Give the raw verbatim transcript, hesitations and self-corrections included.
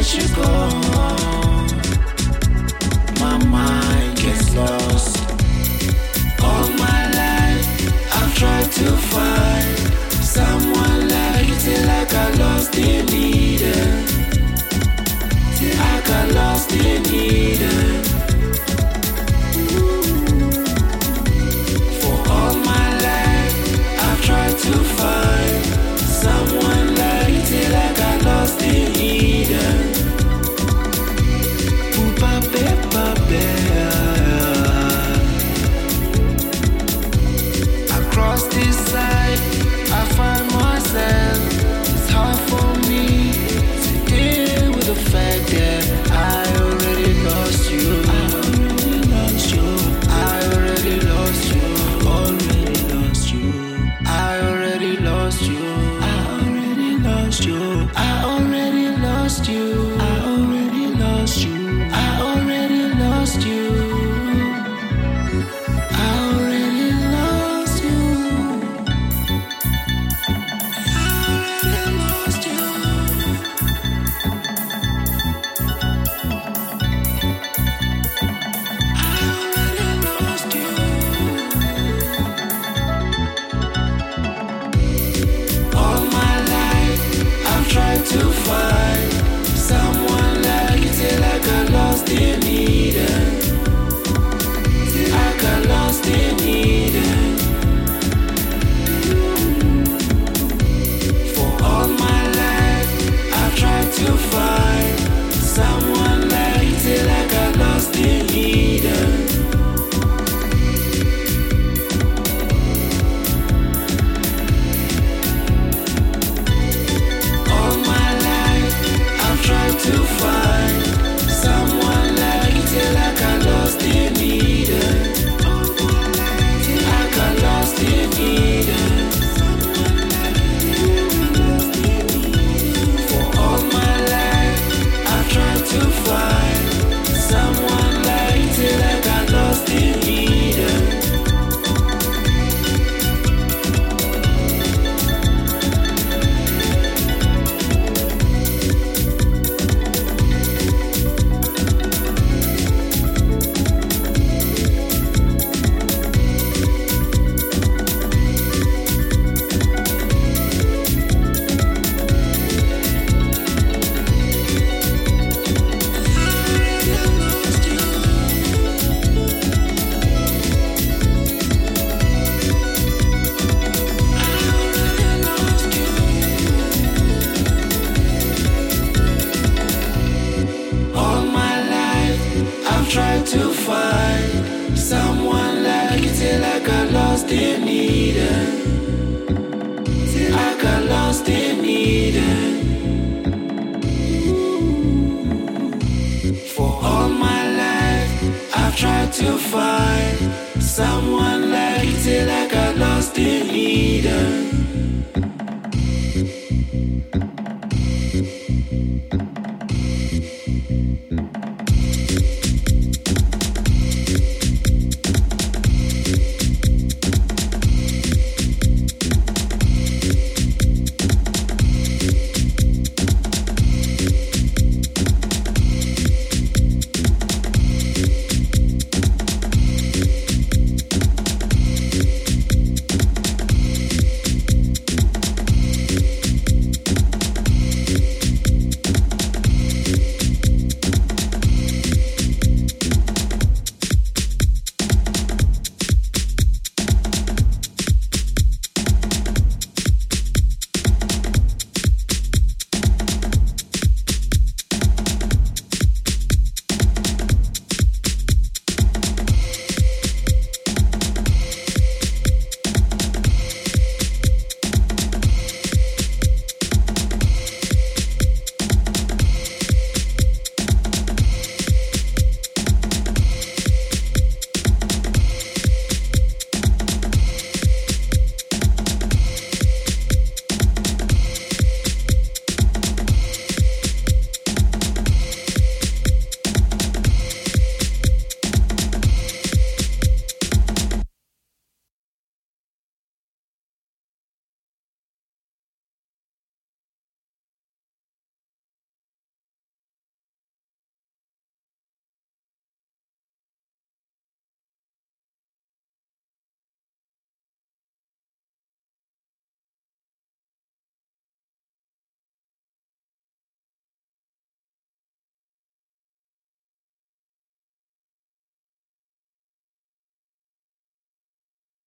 let you go. My mind gets lost. All my life I've tried to find someone like you till I got lost in Eden. Till I got lost in Eden. For all my life I've tried to find someone like you till I got lost in Eden. Oopa pepa bear. Across this side, I find myself. It's hard for me to deal with the fact that I already lost you. I already lost you. I already lost you. Already lost you. I already lost you. I already lost you. I already lost you. I already lost you. I already lost you. I already lost you. I already lost you. I already lost you. All my life I've tried to find someone like you till I got lost in Eden. Till I got lost in Eden. For all my life I've tried to find someone like you till I got lost in Eden. All my life I've tried to find someone like you till I got lost in Eden. Till I got lost in Eden. For all my life I've tried to find someone like you till I got lost in Eden. All my life I've tried to find someone like you till I got lost in Eden. Till I got lost in Eden. For all my life I've tried to find someone like you till I got lost in Eden.